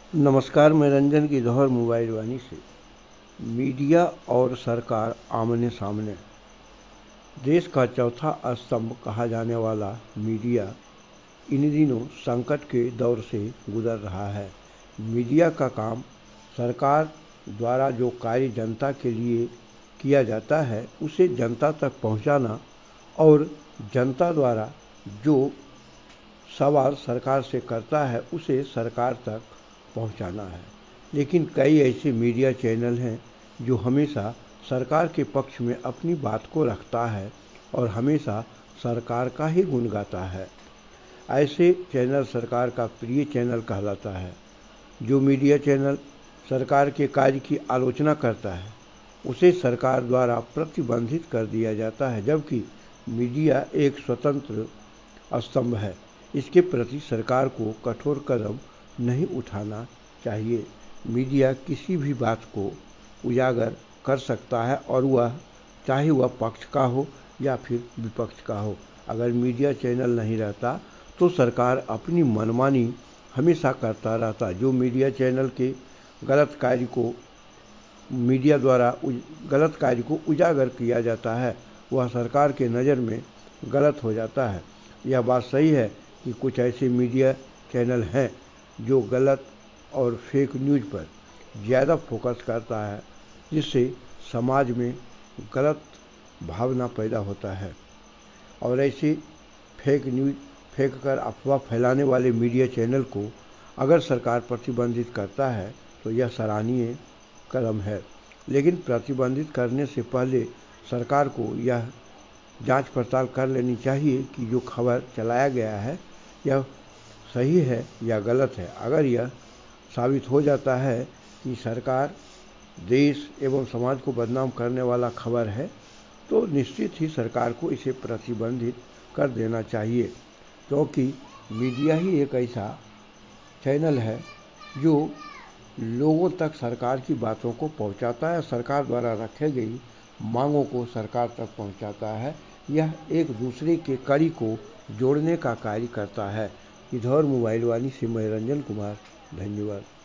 नमस्कार, मैं रंजन की जौहर मोबाइल वाणी से। मीडिया और सरकार आमने सामने। देश का चौथा स्तंभ कहा जाने वाला मीडिया इन दिनों संकट के दौर से गुजर रहा है। मीडिया का काम सरकार द्वारा जो कार्य जनता के लिए किया जाता है उसे जनता तक पहुंचाना और जनता द्वारा जो सवाल सरकार से करता है उसे सरकार तक पहुंचाना है। लेकिन कई ऐसे मीडिया चैनल हैं जो हमेशा सरकार के पक्ष में अपनी बात को रखता है और हमेशा सरकार का ही गुण गाता है। ऐसे चैनल सरकार का प्रिय चैनल कहलाता है। जो मीडिया चैनल सरकार के कार्य की आलोचना करता है उसे सरकार द्वारा प्रतिबंधित कर दिया जाता है, जबकि मीडिया एक स्वतंत्र स्तंभ है। इसके प्रति सरकार को कठोर कदम नहीं उठाना चाहिए। मीडिया किसी भी बात को उजागर कर सकता है और वह चाहे वह पक्ष का हो या फिर विपक्ष का हो। अगर मीडिया चैनल नहीं रहता तो सरकार अपनी मनमानी हमेशा करता रहता। जो मीडिया चैनल के गलत कार्य को मीडिया द्वारा गलत कार्य को उजागर किया जाता है वह सरकार के नज़र में गलत हो जाता है। यह बात सही है कि कुछ ऐसे मीडिया चैनल हैं जो गलत और फेक न्यूज़ पर ज़्यादा फोकस करता है, जिससे समाज में गलत भावना पैदा होता है। और ऐसे फेक न्यूज़ फेंक कर अफवाह फैलाने वाले मीडिया चैनल को अगर सरकार प्रतिबंधित करता है तो यह सराहनीय कदम है। लेकिन प्रतिबंधित करने से पहले सरकार को यह जांच पड़ताल कर लेनी चाहिए कि जो खबर चलाया गया है यह सही है या गलत है। अगर यह साबित हो जाता है कि सरकार देश एवं समाज को बदनाम करने वाला खबर है तो निश्चित ही सरकार को इसे प्रतिबंधित कर देना चाहिए, क्योंकि मीडिया ही एक ऐसा चैनल है जो लोगों तक सरकार की बातों को पहुंचाता है, सरकार द्वारा रखे गई मांगों को सरकार तक पहुंचाता है। यह एक दूसरे के कड़ी को जोड़ने का कार्य करता है। इधर मोबाइल वाणी से मैं रंजन कुमार, धन्यवाद।